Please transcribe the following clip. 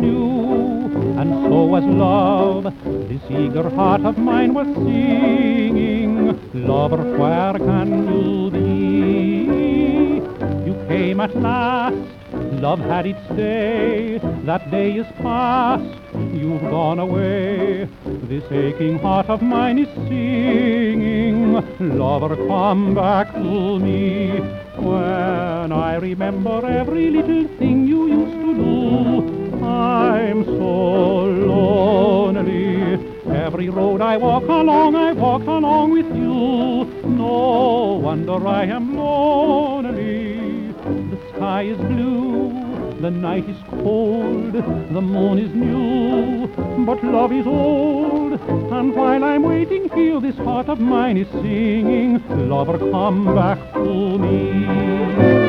new, and so was love. This eager heart of mine was singing, lover, where can you be? You came at last, love had its day, that day is past, you've gone away. This aching heart of mine is singing, lover, come back to me. When I remember every little thing you used to do, I'm so lonely. Every road I walk along with you. No wonder I am lonely. The sky is blue, the night is cold, the moon is new, but love is old. And while I'm waiting here, this heart of mine is singing, lover, come back to me.